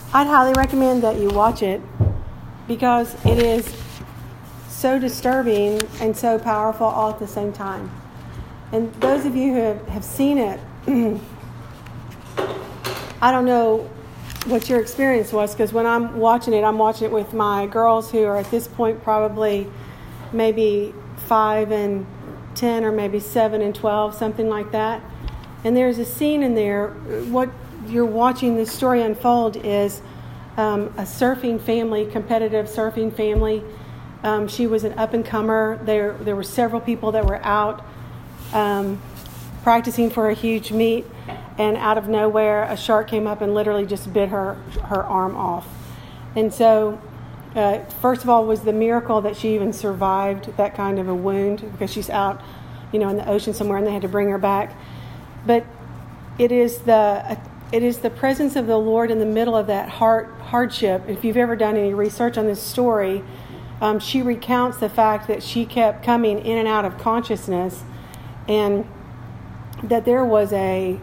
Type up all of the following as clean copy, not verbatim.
I'd highly recommend that you watch it because it is so disturbing and so powerful all at the same time. And those of you who have seen it, I don't know what your experience was, because when I'm watching it with my girls who are at this point probably maybe 5 and 10 or maybe 7 and 12, something like that. And there's a scene in there, what you're watching this story unfold is a surfing family, competitive surfing family. She was an up-and-comer. There were several people that were out practicing for a huge meet, and out of nowhere, a shark came up and literally just bit her arm off. And so, first of all, was the miracle that she even survived that kind of a wound, because she's out, in the ocean somewhere, and they had to bring her back. But it is the presence of the Lord in the middle of that hardship. If you've ever done any research on this story, she recounts the fact that she kept coming in and out of consciousness, and that there was a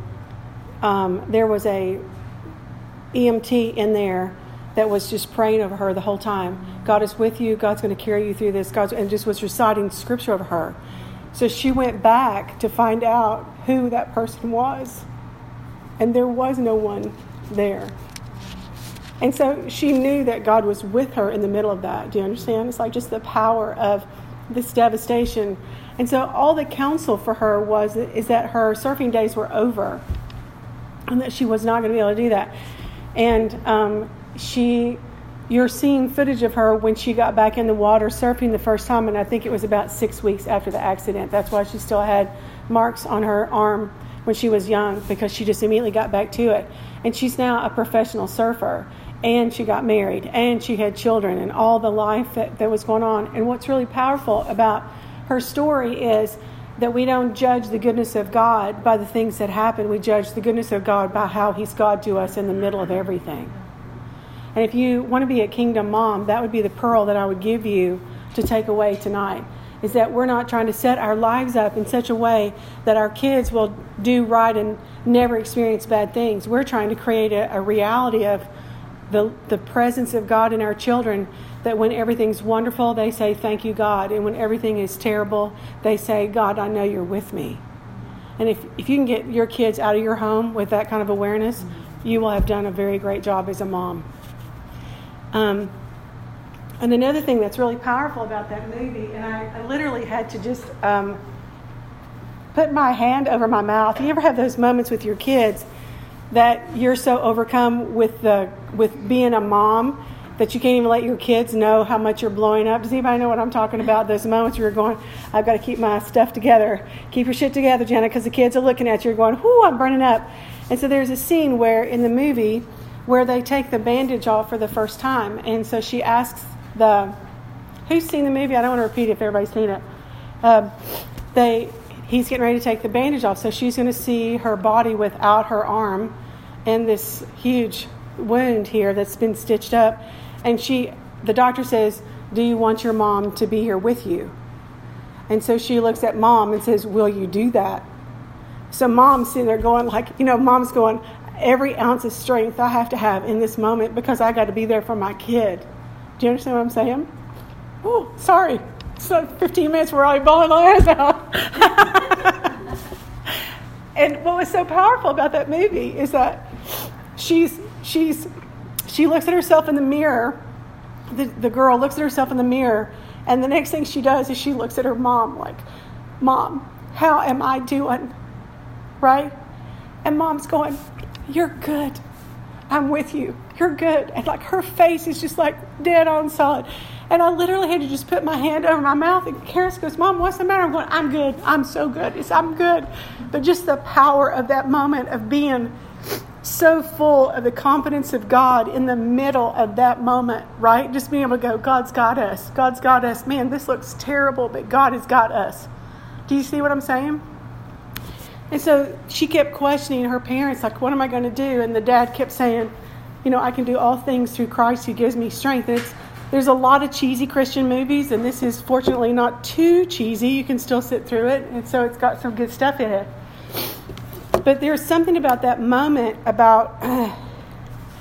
EMT in there that was just praying over her the whole time. God is with you. God's going to carry you through this. And just was reciting scripture over her. So she went back to find out who that person was, and there was no one there. And so she knew that God was with her in the middle of that. Do you understand? It's like just the power of this devastation. And so all the counsel for her is that her surfing days were over, and that she was not going to be able to do that. And you're seeing footage of her when she got back in the water surfing the first time, and I think it was about 6 weeks after the accident. That's why she still had marks on her arm when she was young, because she just immediately got back to it. And she's now a professional surfer, and she got married, and she had children, and all the life that was going on. And what's really powerful about her story is that we don't judge the goodness of God by the things that happen. We judge the goodness of God by how He's God to us in the middle of everything. And if you want to be a kingdom mom, that would be the pearl that I would give you to take away tonight, is that we're not trying to set our lives up in such a way that our kids will do right and never experience bad things. We're trying to create a reality of the presence of God in our children, that when everything's wonderful, they say, thank you, God. And when everything is terrible, they say, God, I know you're with me. And if you can get your kids out of your home with that kind of awareness, you will have done a very great job as a mom. And another thing that's really powerful about that movie, and I literally had to just put my hand over my mouth. You ever have those moments with your kids that you're so overcome with being a mom that you can't even let your kids know how much you're blowing up? Does anybody know what I'm talking about? Those moments where you're going, I've got to keep my stuff together. Keep your shit together, Jenna, because the kids are looking at you. You're going, whoo, I'm burning up. And so there's a scene where in the movie where they take the bandage off for the first time. And so she asks who's seen the movie? I don't want to repeat it if everybody's seen it. He's getting ready to take the bandage off. So she's going to see her body without her arm and this huge wound here that's been stitched up. And the doctor says, do you want your mom to be here with you? And so she looks at mom and says, will you do that? So mom's sitting there going mom's going, every ounce of strength I have to have in this moment because I got to be there for my kid. Do you understand what I'm saying? Oh, sorry. So 15 minutes, we're already bawling our eyes out. And what was so powerful about that movie is that she looks at herself in the mirror. The girl looks at herself in the mirror, and the next thing she does is she looks at her mom like, Mom, how am I doing? Right? And mom's going, you're good. I'm with you. You're good. And like her face is just like dead on solid. And I literally had to just put my hand over my mouth. And Karis goes, Mom, what's the matter? I'm going, I'm good. I'm so good. I'm good. But just the power of that moment of being so full of the confidence of God in the middle of that moment, right? Just being able to go, God's got us. God's got us. Man, this looks terrible, but God has got us. Do you see what I'm saying? And so she kept questioning her parents, like, what am I going to do? And the dad kept saying, I can do all things through Christ who gives me strength. And there's a lot of cheesy Christian movies, and this is fortunately not too cheesy. You can still sit through it, and so it's got some good stuff in it. But there's something about that moment about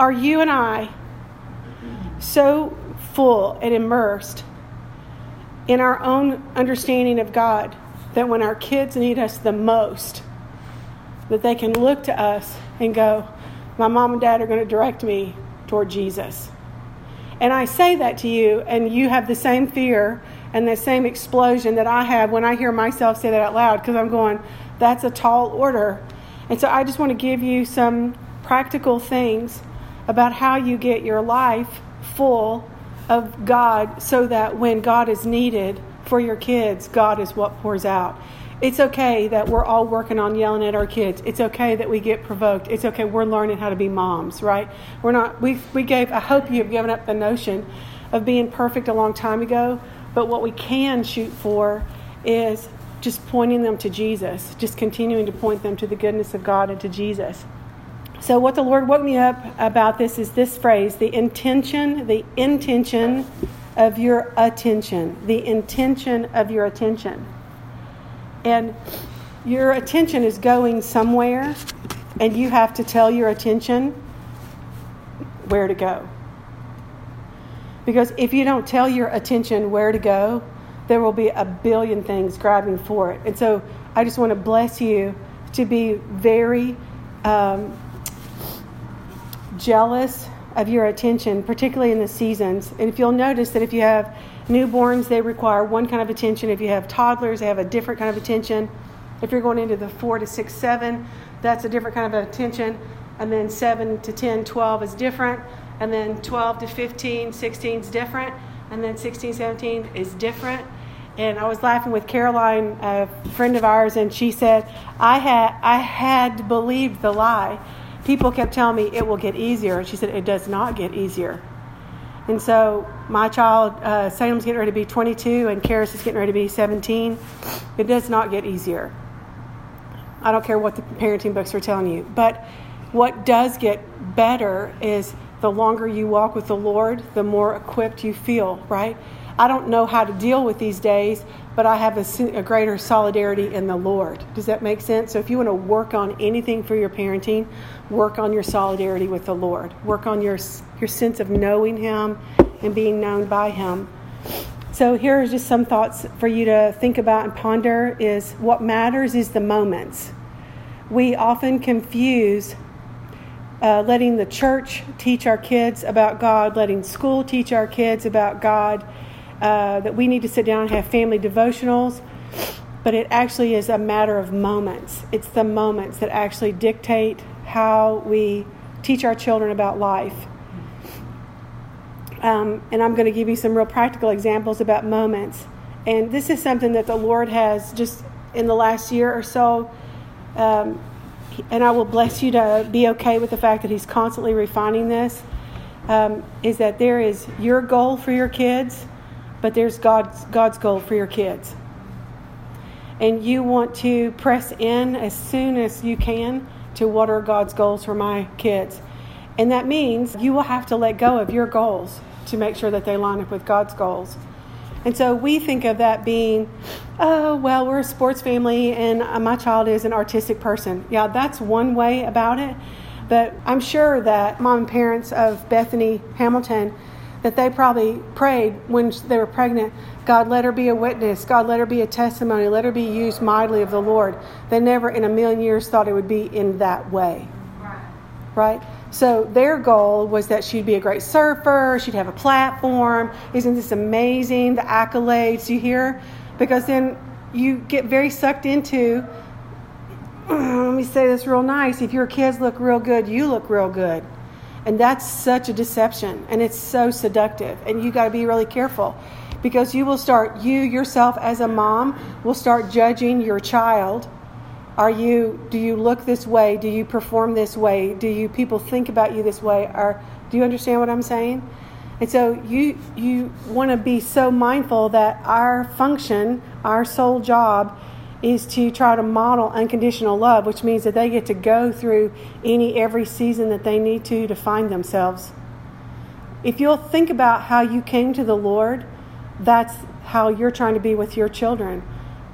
Are you and I so full and immersed in our own understanding of God that when our kids need us the most, that they can look to us and go, my mom and dad are going to direct me toward Jesus? And I say that to you, and you have the same fear and the same explosion that I have when I hear myself say that out loud, because I'm going, that's a tall order. And so I just want to give you some practical things about how you get your life full of God so that when God is needed for your kids, God is what pours out. It's okay that we're all working on yelling at our kids. It's okay that we get provoked. It's okay. We're learning how to be moms, right? I hope you've given up the notion of being perfect a long time ago, but what we can shoot for is just pointing them to Jesus, just continuing to point them to the goodness of God and to Jesus. So what the Lord woke me up about this is this phrase, the intention of your attention. The intention of your attention. And your attention is going somewhere, and you have to tell your attention where to go. Because if you don't tell your attention where to go, there will be a billion things grabbing for it. And so I just want to bless you to be very jealous of your attention, particularly in the seasons. And if you'll notice that if you have newborns, they require one kind of attention. If you have toddlers, they have a different kind of attention. If you're going into the 4 to 6, 7, that's a different kind of attention. And then 7 to 10, 12 is different. And then 12 to 15, 16 is different. And then 16, 17 is different. And I was laughing with Caroline, a friend of ours, and she said, I had believed the lie. People kept telling me it will get easier. And she said, it does not get easier. And so my child, Salem's getting ready to be 22, and Karis is getting ready to be 17. It does not get easier. I don't care what the parenting books are telling you. But what does get better is the longer you walk with the Lord, the more equipped you feel, right? I don't know how to deal with these days, but I have a greater solidarity in the Lord. Does that make sense? So if you want to work on anything for your parenting, work on your solidarity with the Lord. Work on your sense of knowing Him and being known by Him. So here are just some thoughts for you to think about and ponder. Is what matters is the moments. We often confuse letting the church teach our kids about God, letting school teach our kids about God, that we need to sit down and have family devotionals, but it actually is a matter of moments. It's the moments that actually dictate how we teach our children about life. And I'm going to give you some real practical examples about moments. And this is something that the Lord has just in the last year or so, and I will bless you to be okay with the fact that He's constantly refining this, is that there is your goal for your kids, but there's God's goal for your kids. And you want to press in as soon as you can to what are God's goals for my kids. And that means you will have to let go of your goals to make sure that they line up with God's goals. And so we think of that being, oh, well, we're a sports family and my child is an artistic person. Yeah, that's one way about it. But I'm sure that mom and parents of Bethany Hamilton, that they probably prayed when they were pregnant, God, let her be a witness. God, let her be a testimony. Let her be used mightily of the Lord. They never in a million years thought it would be in that way. Right? So their goal was that she'd be a great surfer. She'd have a platform. Isn't this amazing? The accolades you hear? Because then you get very sucked into, let me say this real nice, if your kids look real good, you look real good. And that's such a deception, and it's so seductive, and you got to be really careful, because you yourself as a mom will start judging your child. Do you look this way? Do you perform this way? Do people think about you this way? Or do you understand what I'm saying? And so you want to be so mindful that our function, our sole job, is to try to model unconditional love, which means that they get to go through every season that they need to find themselves. If you'll think about how you came to the Lord, that's how you're trying to be with your children.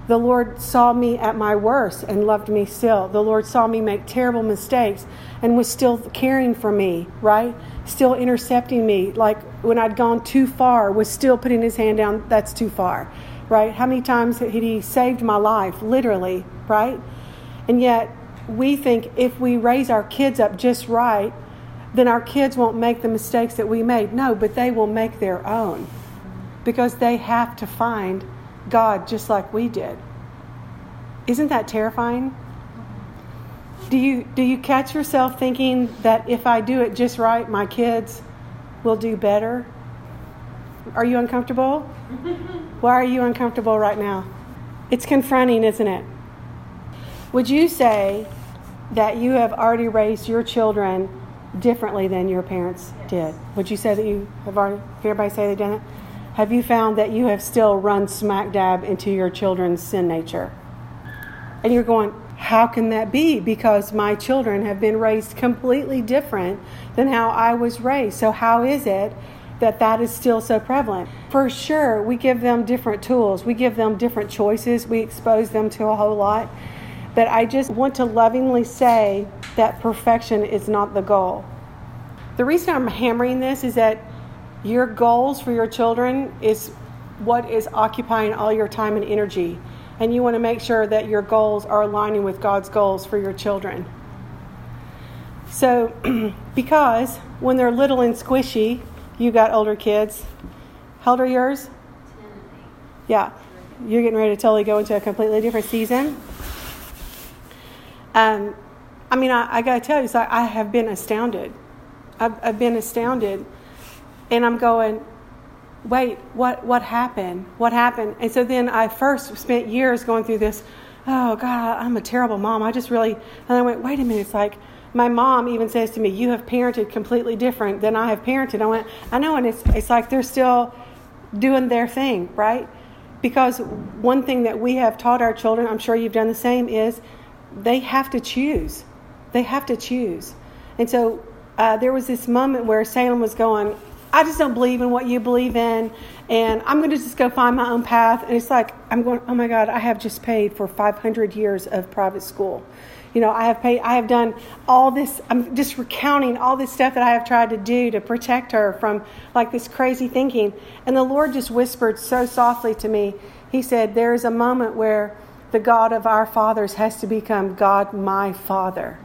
The Lord saw me at my worst and loved me still. The Lord saw me make terrible mistakes and was still caring for me, right? Still intercepting me. Like when I'd gone too far, was still putting his hand down, that's too far, right? How many times had he saved my life, literally, right? And yet we think if we raise our kids up just right, then our kids won't make the mistakes that we made. No, but they will make their own because they have to find God just like we did. Isn't that terrifying? Do you catch yourself thinking that if I do it just right, my kids will do better? Are you uncomfortable? Why are you uncomfortable right now? It's confronting, isn't it? Would you say that you have already raised your children differently than your parents did? Would you say that you have already, if everybody say they've done it? Have you found that you have still run smack dab into your children's sin nature? And you're going, how can that be? Because my children have been raised completely different than how I was raised. So how is it that that is still so prevalent? For sure, we give them different tools. We give them different choices. We expose them to a whole lot. But I just want to lovingly say that perfection is not the goal. The reason I'm hammering this is that your goals for your children is what is occupying all your time and energy. And you want to make sure that your goals are aligning with God's goals for your children. So, because when they're little and squishy, you got older kids. How old are yours? 10 and 8. Yeah. You're getting ready to totally go into a completely different season. I got to tell you, so I have been astounded. I've been astounded. And I'm going, wait, what happened? What happened? And so then I first spent years going through this, oh, God, I'm a terrible mom. And I went, wait a minute. It's like my mom even says to me, you have parented completely different than I have parented. I went, I know. And it's like they're still doing their thing, right? Because one thing that we have taught our children, I'm sure you've done the same, is they have to choose. They have to choose. And so there was this moment where Salem was going, I just don't believe in what you believe in, and I'm going to just go find my own path. And it's like, I'm going, oh my God, I have just paid for 500 years of private school. You know, I have done all this. I'm just recounting all this stuff that I have tried to do to protect her from like this crazy thinking. And the Lord just whispered so softly to me. He said, there is a moment where the God of our fathers has to become God, my Father.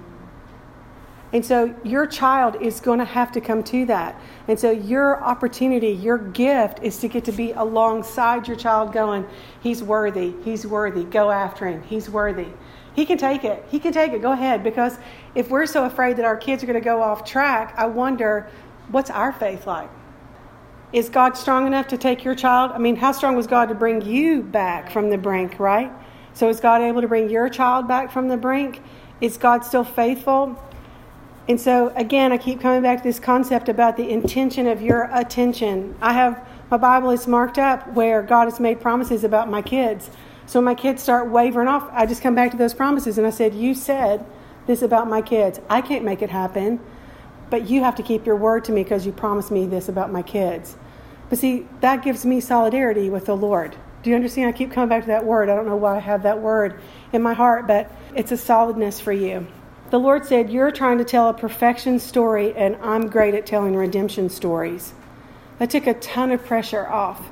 And so your child is going to have to come to that. And so your opportunity, your gift is to get to be alongside your child going, he's worthy, go after him, he's worthy. He can take it, go ahead. Because if we're so afraid that our kids are going to go off track, I wonder, what's our faith like? Is God strong enough to take your child? I mean, how strong was God to bring you back from the brink, right? So is God able to bring your child back from the brink? Is God still faithful? And so, again, I keep coming back to this concept about the intention of your attention. My Bible is marked up where God has made promises about my kids. So when my kids start wavering off, I just come back to those promises. And I said, you said this about my kids. I can't make it happen, but you have to keep your word to me because you promised me this about my kids. But see, that gives me solidarity with the Lord. Do you understand? I keep coming back to that word. I don't know why I have that word in my heart, but it's a solidness for you. The Lord said, you're trying to tell a perfection story, and I'm great at telling redemption stories. That took a ton of pressure off,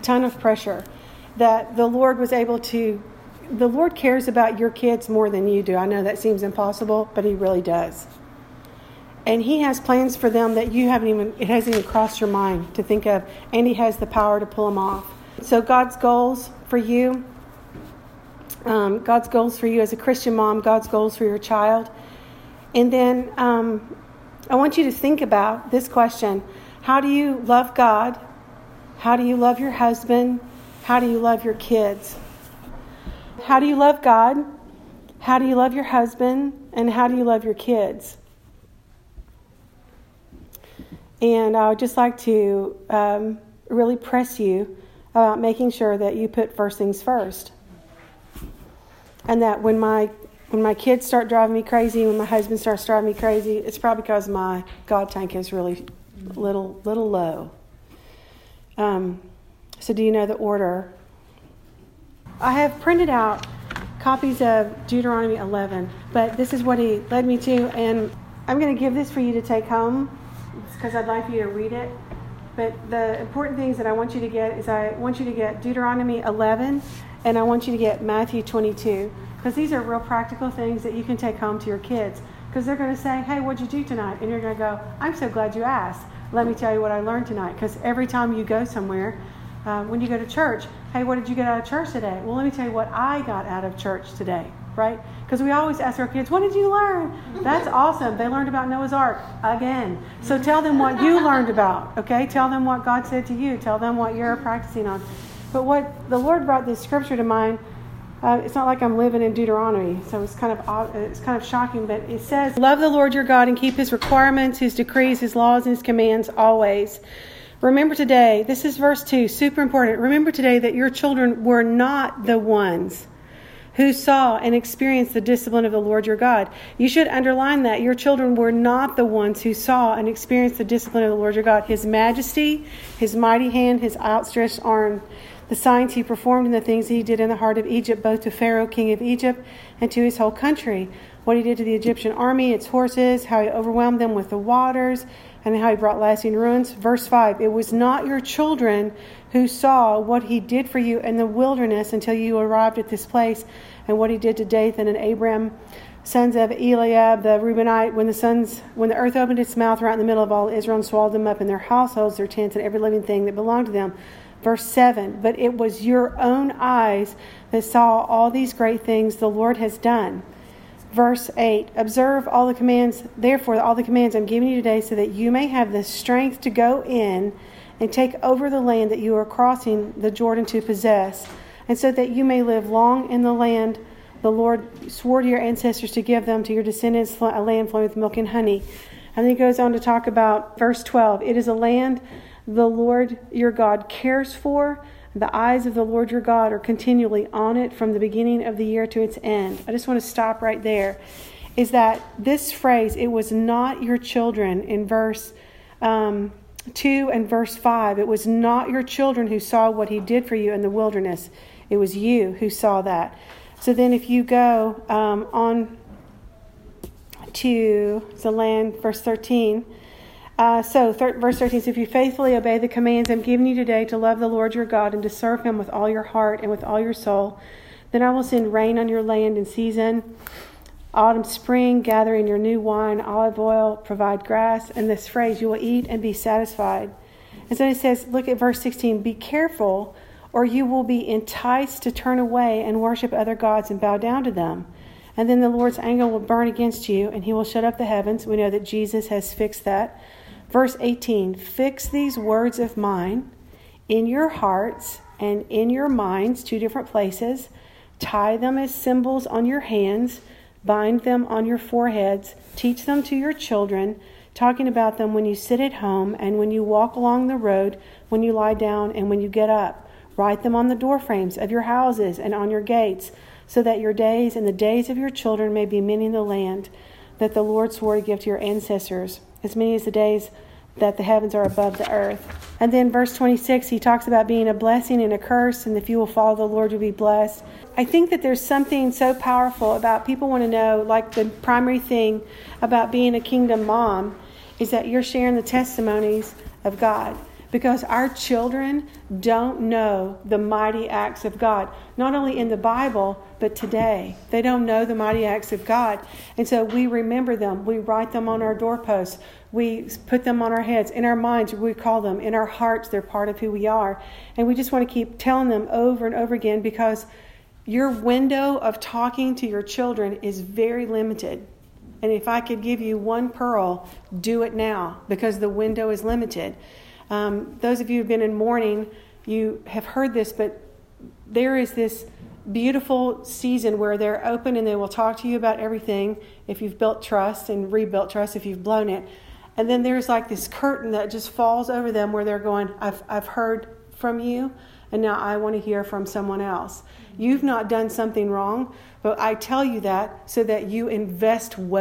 that the Lord was able to. The Lord cares about your kids more than you do. I know that seems impossible, but He really does. And He has plans for them that it hasn't even crossed your mind to think of, and He has the power to pull them off. So God's goals for you, as a Christian mom, God's goals for your child. And then I want you to think about this question. How do you love God? How do you love your husband? How do you love your kids? How do you love God? How do you love your husband? And how do you love your kids? And I would just like to really press you about making sure that you put first things first. And that when my kids start driving me crazy, when my husband starts driving me crazy, it's probably because my God tank is really little low. So do you know the order? I have printed out copies of Deuteronomy 11, but this is what he led me to, and I'm going to give this for you to take home because I'd like for you to read it. But the important things that I want you to get is I want you to get Deuteronomy 11, and I want you to get Matthew 22, because these are real practical things that you can take home to your kids, because they're going to say, hey, what'd you do tonight? And you're going to go, I'm so glad you asked. Let me tell you what I learned tonight, because every time you go somewhere, when you go to church, hey, what did you get out of church today? Well, let me tell you what I got out of church today, right? Because we always ask our kids, what did you learn? That's awesome. They learned about Noah's Ark again. So tell them what you learned about, okay? Tell them what God said to you. Tell them what you're practicing on. But what the Lord brought this scripture to mind, it's not like I'm living in Deuteronomy, so it's kind of shocking, but it says, love the Lord your God and keep his requirements, his decrees, his laws, and his commands always. Remember today, this is verse 2, super important. Remember today that your children were not the ones who saw and experienced the discipline of the Lord your God. You should underline that. Your children were not the ones who saw and experienced the discipline of the Lord your God. His majesty, his mighty hand, his outstretched arm, the signs he performed and the things he did in the heart of Egypt, both to Pharaoh, king of Egypt, and to his whole country. What he did to the Egyptian army, its horses, how he overwhelmed them with the waters, and how he brought lasting ruins. Verse 5, it was not your children who saw what he did for you in the wilderness until you arrived at this place, and what he did to Dathan and Abiram, sons of Eliab the Reubenite, when the earth opened its mouth right in the middle of all Israel and swallowed them up in their households, their tents, and every living thing that belonged to them. Verse 7, but it was your own eyes that saw all these great things the Lord has done. Verse 8, observe all the commands, therefore all the commands I'm giving you today, so that you may have the strength to go in and take over the land that you are crossing the Jordan to possess, and so that you may live long in the land the Lord swore to your ancestors to give them, to your descendants, a land flowing with milk and honey. And then he goes on to talk about verse 12. It is a land the Lord your God cares for. The eyes of the Lord your God are continually on it from the beginning of the year to its end. I just want to stop right there. Is that this phrase, it was not your children, in verse 2 and verse 5. It was not your children who saw what he did for you in the wilderness. It was you who saw that. So then if you go on to the land, verse 13. Verse 13 says, if you faithfully obey the commands I'm giving you today to love the Lord your God and to serve him with all your heart and with all your soul, then I will send rain on your land in season, autumn, spring, gather in your new wine, olive oil, provide grass. And this phrase, you will eat and be satisfied. And so it says, look at verse 16, be careful or you will be enticed to turn away and worship other gods and bow down to them. And then the Lord's anger will burn against you and he will shut up the heavens. We know that Jesus has fixed that. Verse 18, fix these words of mine in your hearts and in your minds, two different places. Tie them as symbols on your hands. Bind them on your foreheads. Teach them to your children, talking about them when you sit at home and when you walk along the road, when you lie down and when you get up. Write them on the doorframes of your houses and on your gates, so that your days and the days of your children may be many in the land that the Lord swore to give to your ancestors, as many as the days that the heavens are above the earth. And then verse 26, he talks about being a blessing and a curse, and if you will follow the Lord, you'll be blessed. I think that there's something so powerful about people want to know, like the primary thing about being a kingdom mom is that you're sharing the testimonies of God. Because our children don't know the mighty acts of God. Not only in the Bible, but today. They don't know the mighty acts of God. And so we remember them. We write them on our doorposts. We put them on our heads. In our minds, we call them. In our hearts, they're part of who we are. And we just want to keep telling them over and over again, because your window of talking to your children is very limited. And if I could give you one pearl, do it now, because the window is limited. Those of you who have been in mourning, you have heard this, but there is this beautiful season where they're open and they will talk to you about everything if you've built trust and rebuilt trust if you've blown it. And then there's like this curtain that just falls over them where they're going, I've heard from you, and now I want to hear from someone else. You've not done something wrong, but I tell you that so that you invest well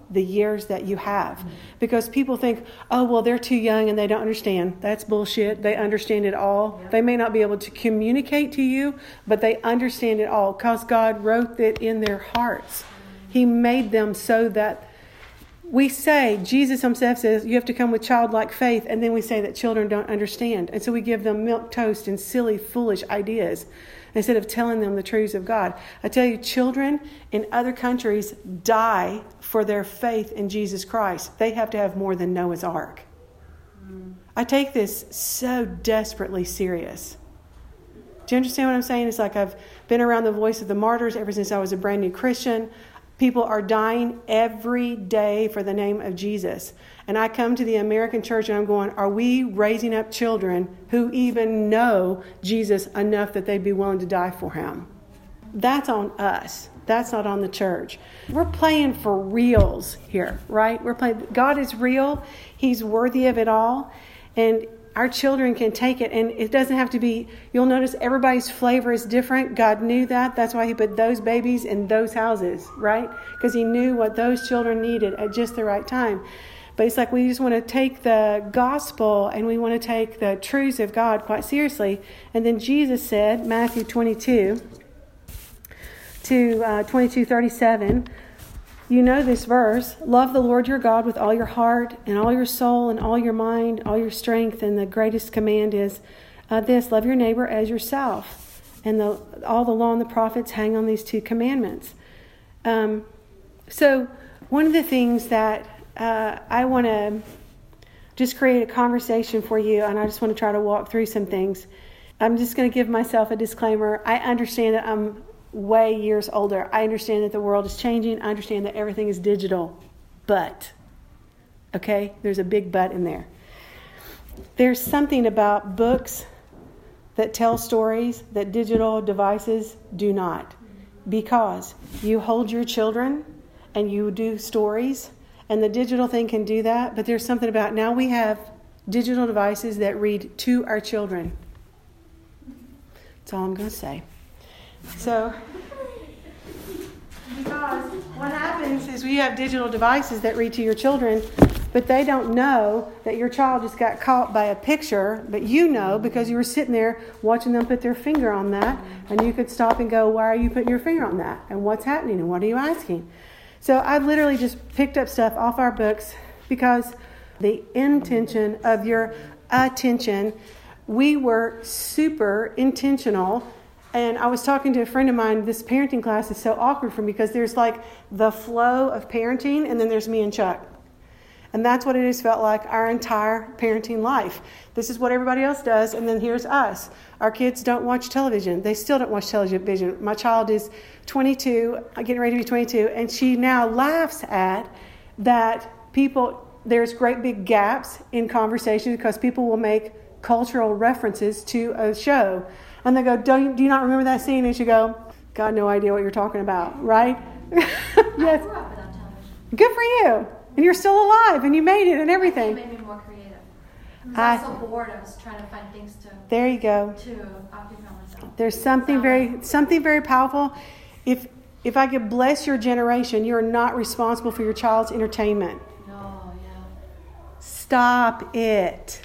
the years that you have. Because people think, oh, well, they're too young and they don't understand. That's bullshit. They understand it all. They may not be able to communicate to you, but they understand it all because God wrote it in their hearts. He made them so that we say, Jesus himself says, you have to come with childlike faith. And then we say that children don't understand. And so we give them milk toast and silly, foolish ideas instead of telling them the truths of God. I tell you, children in other countries die for their faith in Jesus Christ. They have to have more than Noah's Ark. I take this so desperately serious. Do you understand what I'm saying? It's like I've been around the voice of the martyrs ever since I was a brand new Christian. People are dying every day for the name of Jesus. And I come to the American church and I'm going, are we raising up children who even know Jesus enough that they'd be willing to die for him? That's on us. That's not on the church. We're playing for reals here, right? We're playing. God is real. He's worthy of it all. And our children can take it, and it doesn't have to be, you'll notice everybody's flavor is different. God knew that. That's why he put those babies in those houses, right? Because he knew what those children needed at just the right time. But it's like we just want to take the gospel and we want to take the truths of God quite seriously. And then Jesus said, Matthew 22 to 22:37, you know this verse, love the Lord your God with all your heart and all your soul and all your mind, all your strength. And the greatest command is this, love your neighbor as yourself. And all the law and the prophets hang on these two commandments. So one of the things that I want to just create a conversation for you, and I just want to try to walk through some things. I'm just going to give myself a disclaimer. I understand that I'm way years older. I understand that the world is changing. I understand that everything is digital. But, okay, there's a big but in there. There's something about books that tell stories that digital devices do not. Because you hold your children and you do stories, and the digital thing can do that. But there's something about now we have digital devices that read to our children. That's all I'm going to say. So, because what happens is we have digital devices that read to your children, but they don't know that your child just got caught by a picture, but you know because you were sitting there watching them put their finger on that, and you could stop and go, why are you putting your finger on that? And what's happening? And what are you asking? So I've literally just picked up stuff off our books because the intention of your attention, we were super intentional. And I was talking to a friend of mine, this parenting class is so awkward for me because there's like the flow of parenting and then there's me and Chuck. And that's what it has felt like our entire parenting life. This is what everybody else does, and then here's us. Our kids don't watch television. They still don't watch television. My child is 22, getting ready to be 22, and she now laughs at that there's great big gaps in conversation because people will make cultural references to a show. And they go, do you not remember that scene? And she go, got no idea what you're talking about, right? Yes. I grew up without television. Good for you. And you're still alive, and you made it and everything. It made me more creative. I was also bored. I was trying to find things to occupy myself. There's something very powerful. If I could bless your generation, you're not responsible for your child's entertainment. No, yeah. Stop it.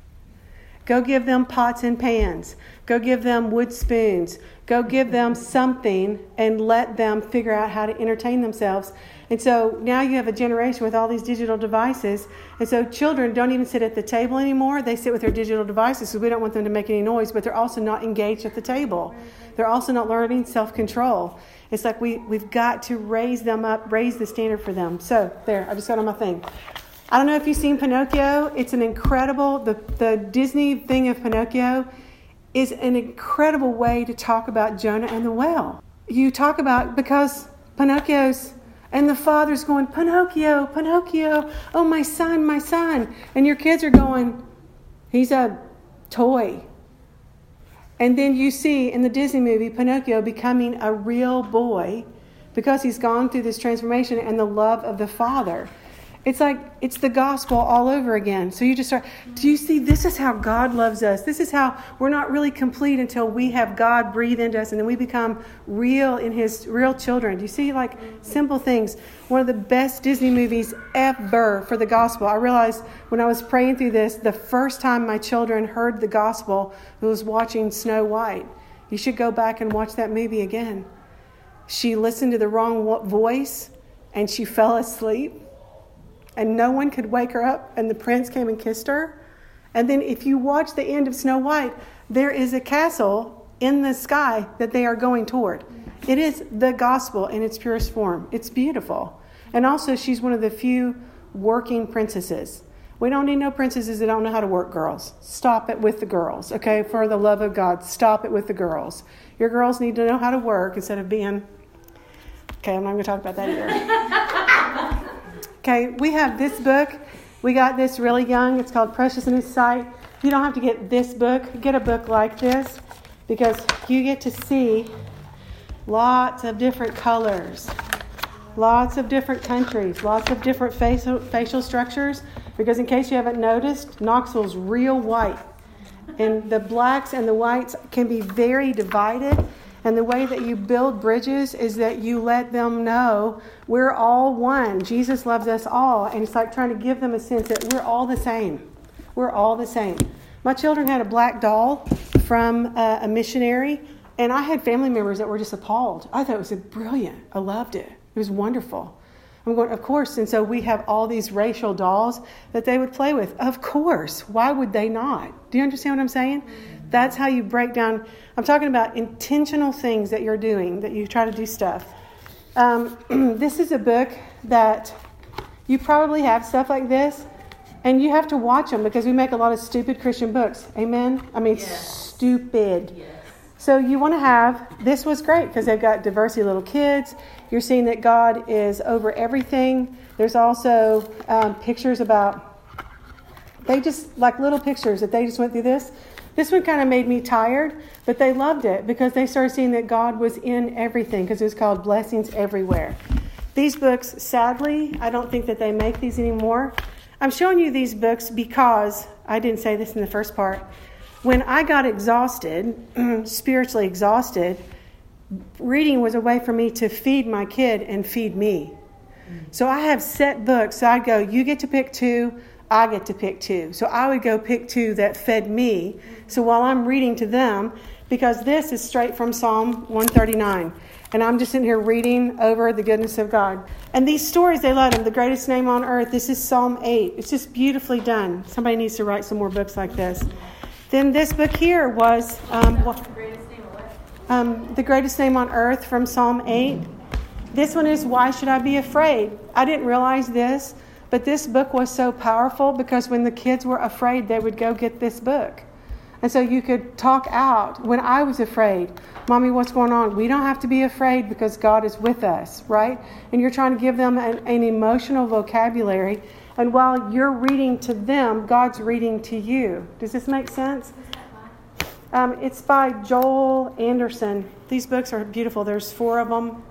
Go give them pots and pans. Go give them wood spoons. Go give them something and let them figure out how to entertain themselves. And so now you have a generation with all these digital devices. And so children don't even sit at the table anymore. They sit with their digital devices because we don't want them to make any noise, but they're also not engaged at the table. They're also not learning self-control. It's like we've got to raise them up, raise the standard for them. So there, I just got on my thing. I don't know if you've seen Pinocchio. It's an incredible, the Disney thing of Pinocchio is an incredible way to talk about Jonah and the whale. You talk about, because Pinocchio's, and the father's going, Pinocchio, Pinocchio, oh my son, my son. And your kids are going, he's a toy. And then you see in the Disney movie Pinocchio becoming a real boy because he's gone through this transformation and the love of the father. It's like it's the gospel all over again. So you just start, do you see, this is how God loves us. This is how we're not really complete until we have God breathe into us and then we become real in his real children. Do you see, like, simple things? One of the best Disney movies ever for the gospel. I realized when I was praying through this, the first time my children heard the gospel was watching Snow White. You should go back and watch that movie again. She listened to the wrong voice and she fell asleep. And no one could wake her up, and the prince came and kissed her. And then if you watch the end of Snow White, there is a castle in the sky that they are going toward. It is the gospel in its purest form. It's beautiful. And also, she's one of the few working princesses. We don't need no princesses that don't know how to work, girls. Stop it with the girls, okay? For the love of God, stop it with the girls. Your girls need to know how to work instead of being... Okay, I'm not going to talk about that either. Okay, we have this book. We got this really young. It's called Precious in His Sight. You don't have to get this book. Get a book like this because you get to see lots of different colors, lots of different countries, lots of different facial structures. Because in case you haven't noticed, Knoxville's real white. And the blacks and the whites can be very divided. And the way that you build bridges is that you let them know we're all one. Jesus loves us all. And it's like trying to give them a sense that we're all the same. We're all the same. My children had a black doll from a missionary. And I had family members that were just appalled. I thought it was brilliant. I loved it. It was wonderful. I'm going, of course. And so we have all these racial dolls that they would play with. Of course. Why would they not? Do you understand what I'm saying? That's how you break down. I'm talking about intentional things that you're doing, that you try to do stuff. This is a book that you probably have stuff like this, and you have to watch them because we make a lot of stupid Christian books. Amen? I mean, stupid. Yes. So you want to have, this was great because they've got diversity of little kids. You're seeing that God is over everything. There's also pictures about, they just, like little pictures that they just went through this. This one kind of made me tired, but they loved it because they started seeing that God was in everything because it was called Blessings Everywhere. These books, sadly, I don't think that they make these anymore. I'm showing you these books because, I didn't say this in the first part, when I got exhausted, spiritually exhausted, reading was a way for me to feed my kid and feed me. So I have set books. So I'd go, you get to pick 2, I get to pick 2. So I would go pick 2 that fed me. So while I'm reading to them, because this is straight from Psalm 139. And I'm just sitting here reading over the goodness of God. And these stories, they love them. The greatest name on earth. This is Psalm 8. It's just beautifully done. Somebody needs to write some more books like this. Then this book here was The Greatest Name on Earth from Psalm 8. This one is Why Should I Be Afraid? I didn't realize this. But this book was so powerful because when the kids were afraid, they would go get this book. And so you could talk out. When I was afraid, Mommy, what's going on? We don't have to be afraid because God is with us, right? And you're trying to give them an emotional vocabulary. And while you're reading to them, God's reading to you. Does this make sense? It's by Joel Anderson. These books are beautiful. There's 4 of them.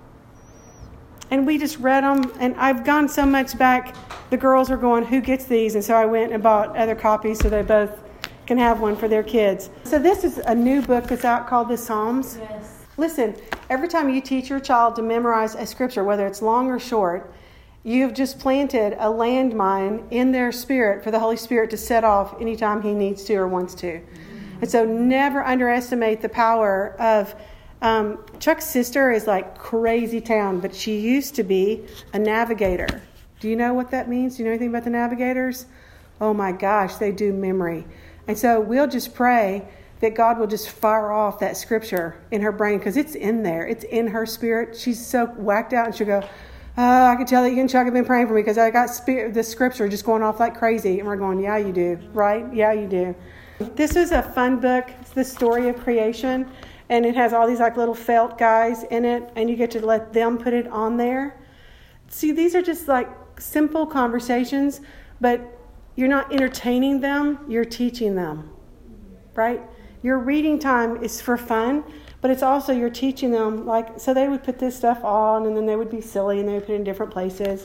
And we just read them, and I've gone so much back, the girls are going, who gets these? And so I went and bought other copies so they both can have one for their kids. So this is a new book that's out called The Psalms. Yes. Listen, every time you teach your child to memorize a scripture, whether it's long or short, you've just planted a landmine in their spirit for the Holy Spirit to set off anytime He needs to or wants to. Mm-hmm. And so never underestimate the power of... Chuck's sister is like crazy town, but she used to be a navigator. Do you know what that means? Do you know anything about the navigators? Oh my gosh, they do memory. And so we'll just pray that God will just fire off that scripture in her brain because it's in there. It's in her spirit. She's so whacked out and she'll go, oh, I can tell that you and Chuck have been praying for me because I got the scripture just going off like crazy. And we're going, yeah, you do, right? Yeah, you do. This is a fun book. It's the story of creation. And it has all these like little felt guys in it. And you get to let them put it on there. See, these are just like simple conversations. But you're not entertaining them. You're teaching them. Right? Your reading time is for fun. But it's also you're teaching them. Like, so they would put this stuff on. And then they would be silly. And they would put it in different places.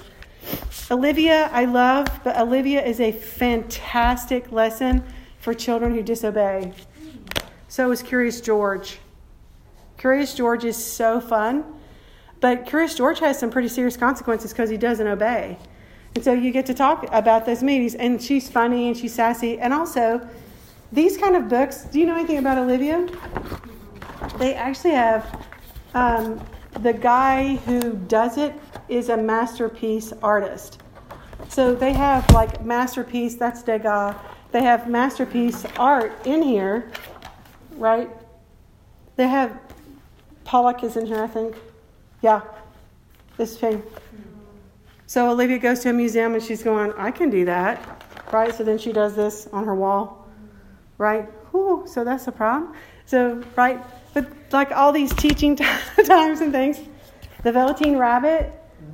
Olivia, I love, but Olivia is a fantastic lesson for children who disobey. So is Curious George. Curious George is so fun, but Curious George has some pretty serious consequences because he doesn't obey. And so you get to talk about those movies, and she's funny and she's sassy. And also, these kind of books, do you know anything about Olivia? They actually have, the guy who does it is a masterpiece artist. So they have like masterpiece, that's Degas. They have masterpiece art in here, right? They have, Pollock is in here, I think. Yeah, this thing. So Olivia goes to a museum and she's going, I can do that, right? So then she does this on her wall, right? Ooh, so that's a problem. So, right, but like all these teaching times and things. The Velveteen Rabbit.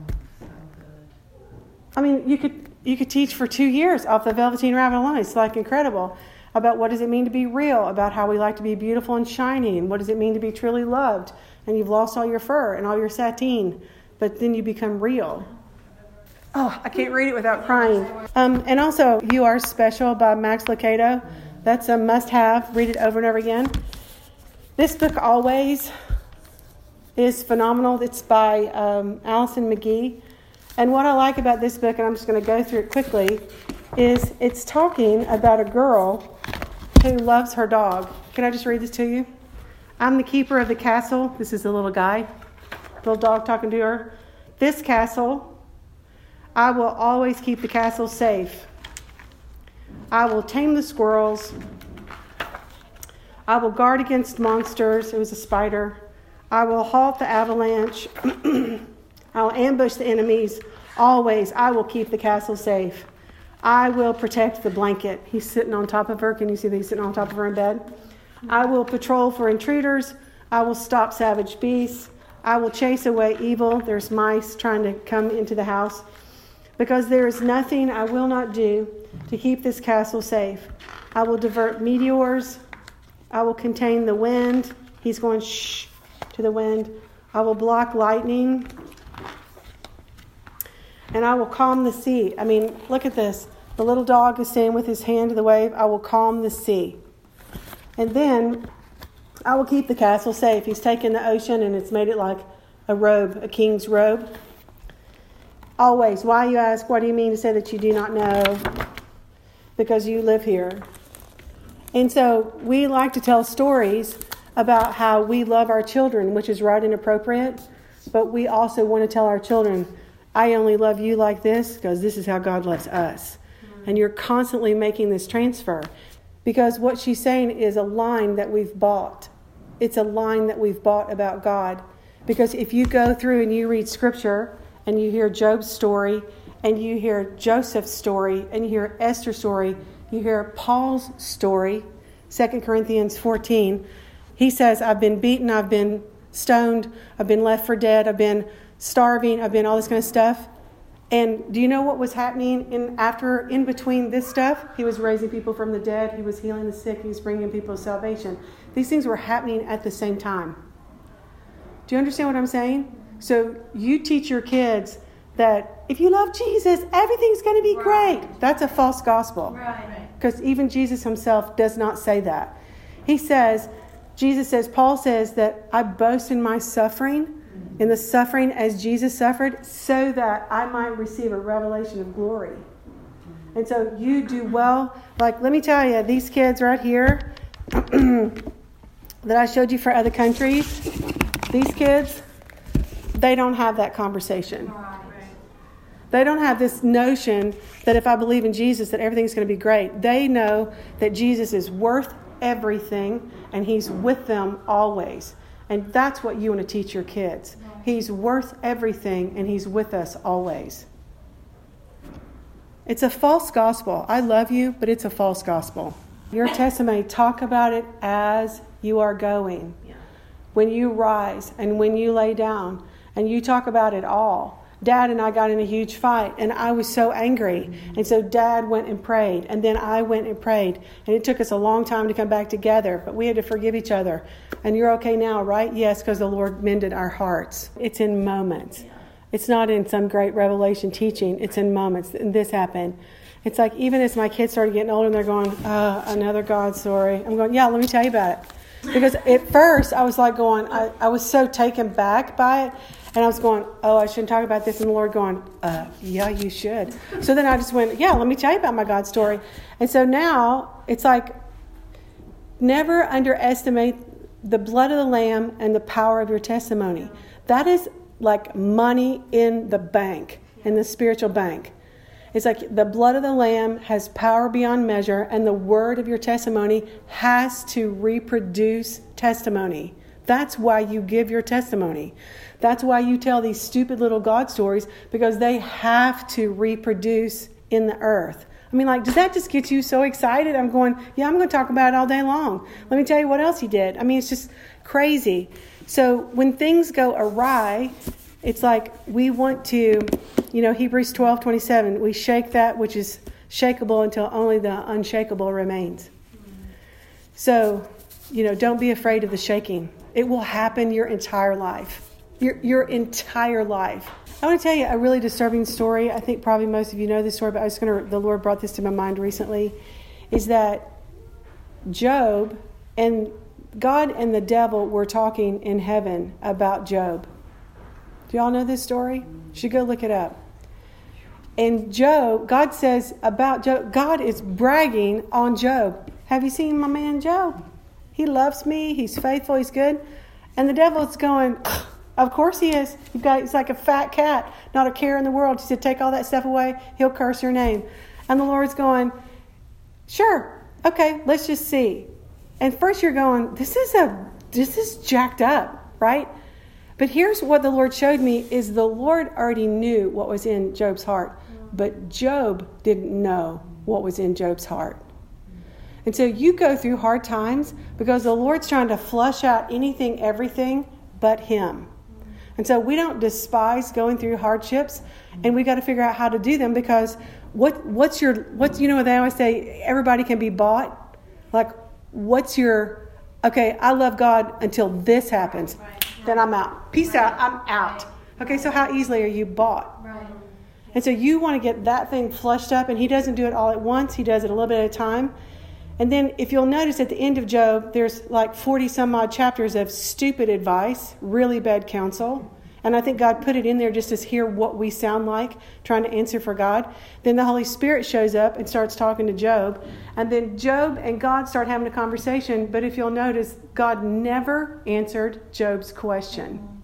I mean, you could teach for 2 years off the Velveteen Rabbit alone. It's like incredible about what does it mean to be real, about how we like to be beautiful and shiny, and what does it mean to be truly loved. And you've lost all your fur and all your sateen, but then you become real. Oh, I can't read it without crying. And also, You Are Special by Max Lucado. That's a must-have. Read it over and over again. This book always is phenomenal. It's by Allison McGee. And what I like about this book, and I'm just going to go through it quickly, is it's talking about a girl who loves her dog. Can I just read this to you? I'm the keeper of the castle. This is a little guy, little dog talking to her. This castle, I will always keep the castle safe. I will tame the squirrels. I will guard against monsters. It was a spider. I will halt the avalanche. I will ambush the enemies. Always, I will keep the castle safe. I will protect the blanket. He's sitting on top of her. Can you see that he's sitting on top of her in bed? I will patrol for intruders. I will stop savage beasts. I will chase away evil. There's mice trying to come into the house. Because there is nothing I will not do to keep this castle safe. I will divert meteors. I will contain the wind. He's going shh to the wind. I will block lightning. And I will calm the sea. I mean, look at this. The little dog is standing with his hand to the wave. I will calm the sea. And then I will keep the castle safe. He's taken the ocean and it's made it like a robe, a king's robe. Always. Why, you ask, what do you mean to say that you do not know? Because you live here. And so we like to tell stories about how we love our children, which is right and appropriate. But we also want to tell our children, I only love you like this because this is how God loves us. And you're constantly making this transfer. Because what she's saying is a line that we've bought. It's a line that we've bought about God. Because if you go through and you read Scripture and you hear Job's story and you hear Joseph's story and you hear Esther's story, you hear Paul's story, 2 Corinthians 14, he says, I've been beaten, I've been stoned, I've been left for dead, I've been starving, I've been all this kind of stuff. And do you know what was happening in between this stuff? He was raising people from the dead. He was healing the sick. He was bringing people to salvation. These things were happening at the same time. Do you understand what I'm saying? So you teach your kids that if you love Jesus, everything's going to be great. That's a false gospel. Right. Because even Jesus himself does not say that. He says, Paul says that I boast in my suffering, in the suffering as Jesus suffered, so that I might receive a revelation of glory. And so you do well. Like, let me tell you, these kids right here that I showed you for other countries, these kids, they don't have that conversation. They don't have this notion that if I believe in Jesus, that everything's going to be great. They know that Jesus is worth everything and he's with them always. And that's what you want to teach your kids. He's worth everything and he's with us always. It's a false gospel. I love you, but it's a false gospel. Your testimony, talk about it as you are going. When you rise and when you lay down and you talk about it all. Dad and I got in a huge fight and I was so angry. And so Dad went and prayed and then I went and prayed. And it took us a long time to come back together, but we had to forgive each other. And you're okay now, right? Yes, because the Lord mended our hearts. It's in moments. It's not in some great revelation teaching. It's in moments. And this happened. It's like even as my kids started getting older and they're going, another God story. I'm going, yeah, let me tell you about it. Because at first I was like going, I was so taken back by it. And I was going, I shouldn't talk about this. And the Lord going, yeah, you should. So then I just went, yeah, let me tell you about my God story. And so now it's like, never underestimate the blood of the Lamb and the power of your testimony. That is like money in the bank, in the spiritual bank. It's like the blood of the Lamb has power beyond measure, and the word of your testimony has to reproduce testimony. That's why you give your testimony. That's why you tell these stupid little God stories, because they have to reproduce in the earth. I mean, like, does that just get you so excited? I'm going, yeah, I'm going to talk about it all day long. Let me tell you what else he did. I mean, it's just crazy. So when things go awry, it's like we want to, Hebrews 12:27, we shake that which is shakeable until only the unshakable remains. So, don't be afraid of the shaking. It will happen your entire life. Your entire life. I want to tell you a really disturbing story. I think probably most of you know this story, but the Lord brought this to my mind recently, is that Job and God and the devil were talking in heaven about Job. Do y'all know this story? You should go look it up. And Job, God says about Job, God is bragging on Job. Have you seen my man Job? He loves me. He's faithful. He's good. And the devil's going, of course he is. He's like a fat cat, not a care in the world. He said, take all that stuff away. He'll curse your name. And the Lord's going, sure. Okay, let's just see. And first you're going, this is jacked up, right? But here's what the Lord showed me is the Lord already knew what was in Job's heart. But Job didn't know what was in Job's heart. And so you go through hard times because the Lord's trying to flush out anything, everything but him. And so we don't despise going through hardships, and we got to figure out how to do them, because what's they always say everybody can be bought. Like, okay, I love God until this happens. Right. Then I'm out. Peace out. I'm out. Okay, so how easily are you bought? Right. And so you want to get that thing flushed up, and he doesn't do it all at once. He does it a little bit at a time. And then if you'll notice at the end of Job, there's like 40 some odd chapters of stupid advice, really bad counsel. And I think God put it in there just to hear what we sound like, trying to answer for God. Then the Holy Spirit shows up and starts talking to Job. And then Job and God start having a conversation. But if you'll notice, God never answered Job's question.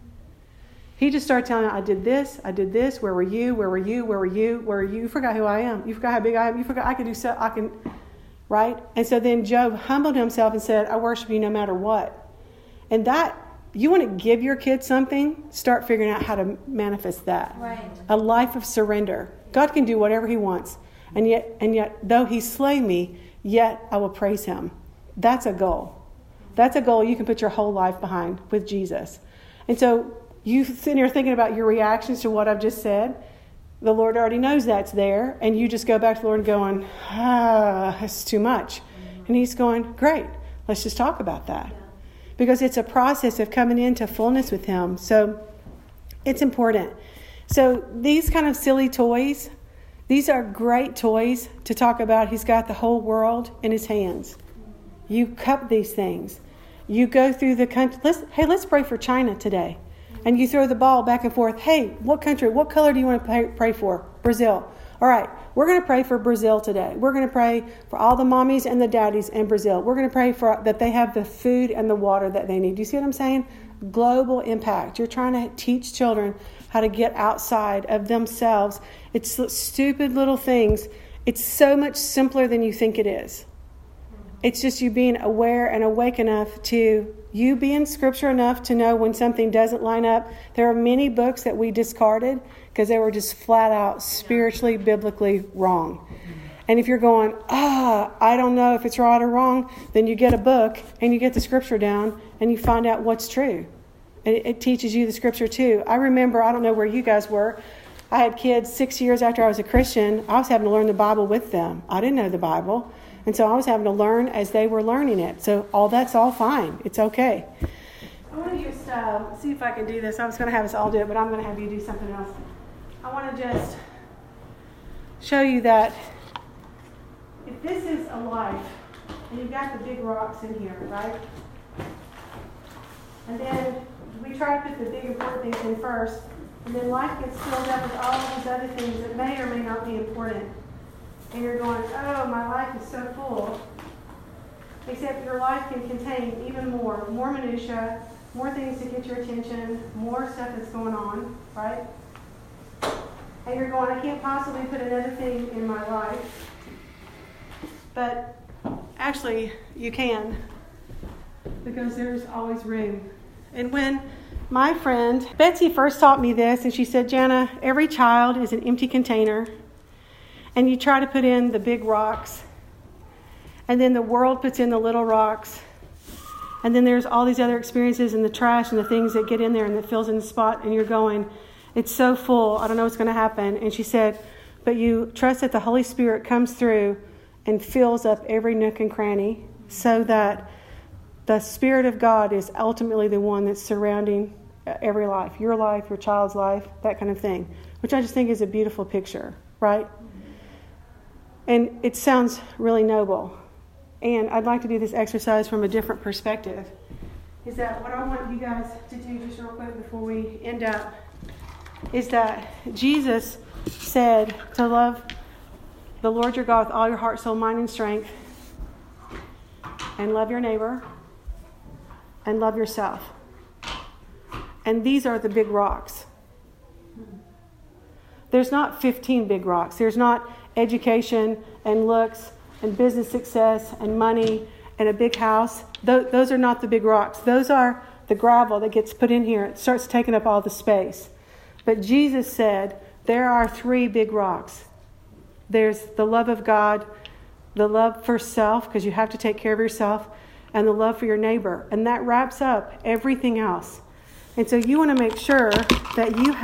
He just started telling him, I did this, where were you, where were you, where were you, where were you? You forgot who I am. You forgot how big I am. You forgot I can do so, I can... Right? And so then Job humbled himself and said, I worship you no matter what. And that, you want to give your kids something, start figuring out how to manifest that. Right. A life of surrender. God can do whatever he wants. And yet, though he slay me, yet I will praise him. That's a goal. That's a goal you can put your whole life behind with Jesus. And so you sitting here thinking about your reactions to what I've just said. The Lord already knows that's there, and you just go back to the Lord and going, it's too much. And he's going, great, let's just talk about that. Yeah. Because it's a process of coming into fullness with him. So it's important. So these kind of silly toys, these are great toys to talk about. He's got the whole world in his hands. You cup these things. You go through the country. Let's pray for China today. And you throw the ball back and forth. Hey, what country, what color do you want to pray for? Brazil. All right, we're going to pray for Brazil today. We're going to pray for all the mommies and the daddies in Brazil. We're going to pray for that they have the food and the water that they need. Do you see what I'm saying? Global impact. You're trying to teach children how to get outside of themselves. It's stupid little things. It's so much simpler than you think it is. It's just you being aware and awake enough to you be in Scripture enough to know when something doesn't line up. There are many books that we discarded because they were just flat out spiritually, biblically wrong. And if you're going, I don't know if it's right or wrong, then you get a book and you get the Scripture down and you find out what's true. And it teaches you the Scripture too. I remember, I don't know where you guys were, I had kids 6 years after I was a Christian. I was having to learn the Bible with them. I didn't know the Bible. And so I was having to learn as they were learning it. So that's all fine. It's okay. I want to just see if I can do this. I was going to have us all do it, but I'm going to have you do something else. I want to just show you that if this is a life, and you've got the big rocks in here, right? And then we try to put the big important things in first, and then life gets filled up with all these other things that may or may not be important. And you're going, oh, my life is so full. Except your life can contain even more minutia, more things to get your attention, more stuff that's going on, right? And you're going, I can't possibly put another thing in my life. But actually, you can, because there's always room. And when my friend Betsy first taught me this, and she said, Jana, every child is an empty container, and you try to put in the big rocks, and then the world puts in the little rocks, and then there's all these other experiences and the trash and the things that get in there and that fills in the spot, and you're going, it's so full, I don't know what's going to happen. And she said, but you trust that the Holy Spirit comes through and fills up every nook and cranny, so that the Spirit of God is ultimately the one that's surrounding every life, your child's life, that kind of thing, which I just think is a beautiful picture, right? And it sounds really noble. And I'd like to do this exercise from a different perspective. Is that what I want you guys to do just real quick before we end up, is that Jesus said to love the Lord your God with all your heart, soul, mind, and strength, and love your neighbor, and love yourself. And these are the big rocks. There's not 15 big rocks. There's not education and looks and business success and money and a big house. Those are not the big rocks. Those are the gravel that gets put in here. It starts taking up all the space. But Jesus said there are 3 big rocks. There's the love of God, the love for self, because you have to take care of yourself, and the love for your neighbor. And that wraps up everything else. And so you want to make sure that you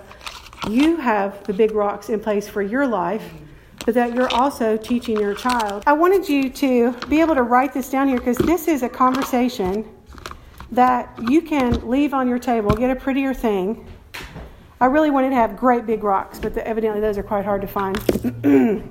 have the big rocks in place for your life, but that you're also teaching your child. I wanted you to be able to write this down here, because this is a conversation that you can leave on your table, get a prettier thing. I really wanted to have great big rocks, but evidently those are quite hard to find.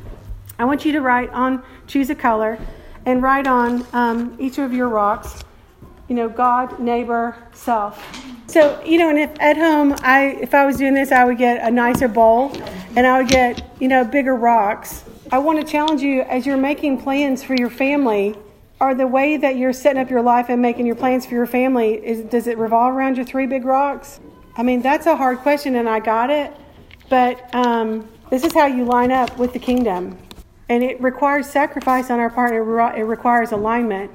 I want you to choose a color, and write on each of your rocks, God, neighbor, self. So, and if at home, if I was doing this, I would get a nicer bowl, and I would get, bigger rocks. I want to challenge you, as you're making plans for your family, are the way that you're setting up your life and making your plans for your family, does it revolve around your 3 big rocks? I mean, that's a hard question, and I got it. But this is how you line up with the kingdom. And it requires sacrifice on our part. It requires alignment.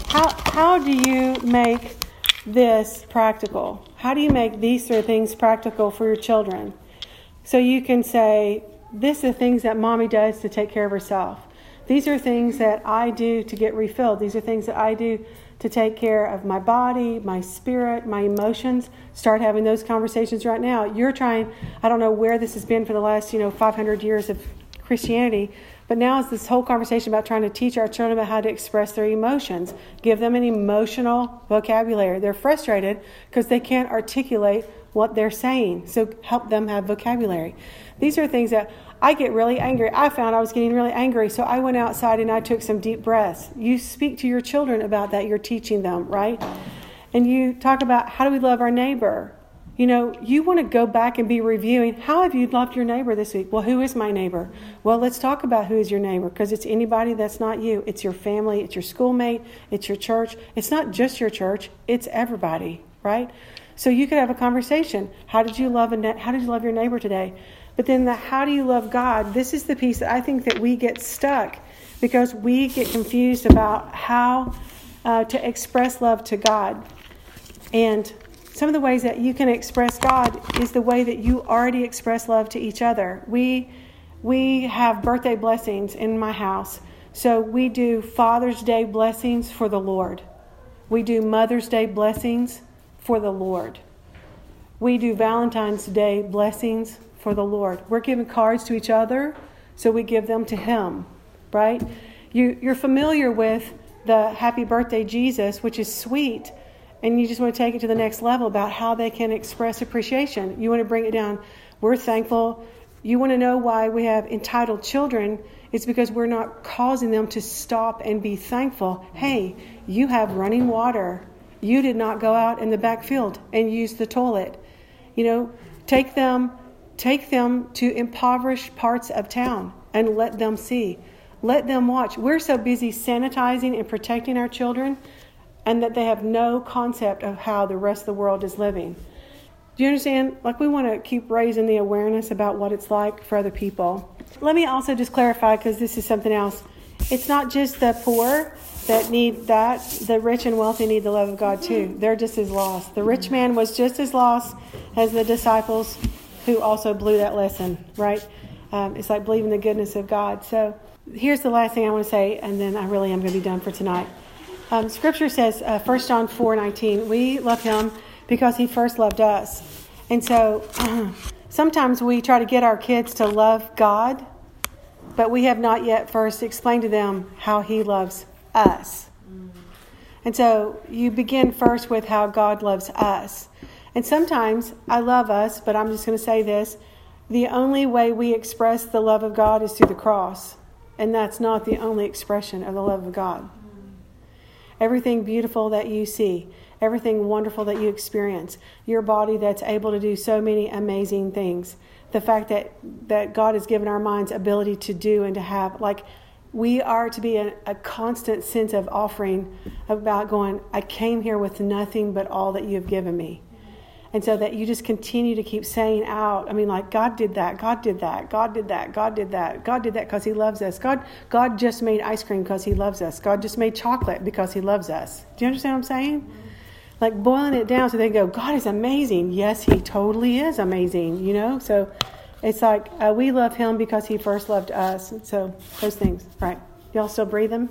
How do you make this practical? How do you make these 3 things practical for your children? So you can say, these are things that mommy does to take care of herself. These are things that I do to get refilled. These are things that I do to take care of my body, my spirit, my emotions. Start having those conversations right now. You're trying, I don't know where this has been for the last, 500 years of Christianity, but now it's this whole conversation about trying to teach our children about how to express their emotions. Give them an emotional vocabulary. They're frustrated because they can't articulate what they're saying. So help them have vocabulary. These are things that I get really angry. I found I was getting really angry, so I went outside and I took some deep breaths. You speak to your children about that. You're teaching them, right? And you talk about, how do we love our neighbor? You want to go back and be reviewing, how have you loved your neighbor this week? Well, who is my neighbor? Well, let's talk about who is your neighbor, because it's anybody that's not you. It's your family, it's your schoolmate, it's your church. It's not just your church, it's everybody, right? So you could have a conversation. How did you love your neighbor today? But then how do you love God? This is the piece that I think that we get stuck, because we get confused about how to express love to God. And some of the ways that you can express God is the way that you already express love to each other. We have birthday blessings in my house. So we do Father's Day blessings for the Lord. We do Mother's Day blessings for the Lord. We do Valentine's Day blessings for the Lord. We're giving cards to each other, so we give them to Him, right? You're familiar with the Happy Birthday Jesus, which is sweet. And you just want to take it to the next level about how they can express appreciation. You want to bring it down. We're thankful. You want to know why we have entitled children. It's because we're not causing them to stop and be thankful. Hey, you have running water. You did not go out in the back field and use the toilet. Take them to impoverished parts of town and let them see. Let them watch. We're so busy sanitizing and protecting our children, and that they have no concept of how the rest of the world is living. Do you understand? Like, we want to keep raising the awareness about what it's like for other people. Let me also just clarify, because this is something else. It's not just the poor that need that. The rich and wealthy need the love of God too. They're just as lost. The rich man was just as lost as the disciples who also blew that lesson, right? It's like believing the goodness of God. So here's the last thing I want to say, and then I really am going to be done for tonight. Scripture says, 1 John 4:19, we love him because he first loved us. And so sometimes we try to get our kids to love God, but we have not yet first explained to them how he loves us. And so you begin first with how God loves us. And sometimes I love us, but I'm just going to say this. The only way we express the love of God is through the cross. And that's not the only expression of the love of God. Everything beautiful that you see, everything wonderful that you experience, your body that's able to do so many amazing things, the fact that God has given our minds ability to do and to have, like, we are to be a constant sense of offering about going, I came here with nothing but all that you have given me. And so that you just continue to keep saying out, like, God did that, God did that, God did that, God did that, God did that because he loves us. God just made ice cream because he loves us. God just made chocolate because he loves us. Do you understand what I'm saying? Like, boiling it down so they go, God is amazing. Yes, he totally is amazing, So it's like we love him because he first loved us. So those things, right? Y'all still breathing?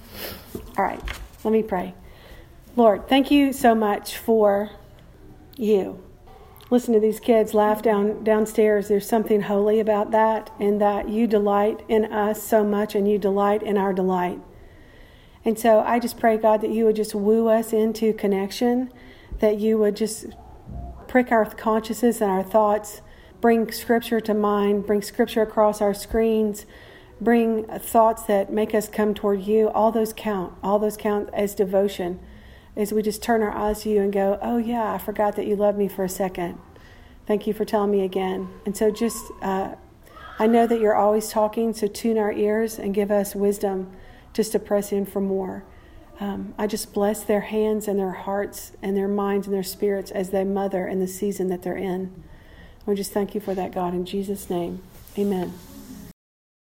All right, let me pray. Lord, thank you so much for you. Listen to these kids laugh downstairs. There's something holy about that, and that you delight in us so much, and you delight in our delight. And so I just pray, God, that you would just woo us into connection, that you would just prick our consciousness and our thoughts, bring Scripture to mind, bring Scripture across our screens, bring thoughts that make us come toward you. All those count as devotion. As we just turn our eyes to you and go, oh yeah, I forgot that you loved me for a second. Thank you for telling me again. And so just, I know that you're always talking, so tune our ears and give us wisdom just to press in for more. I just bless their hands and their hearts and their minds and their spirits as they mother in the season that they're in. We just thank you for that, God, in Jesus' name. Amen.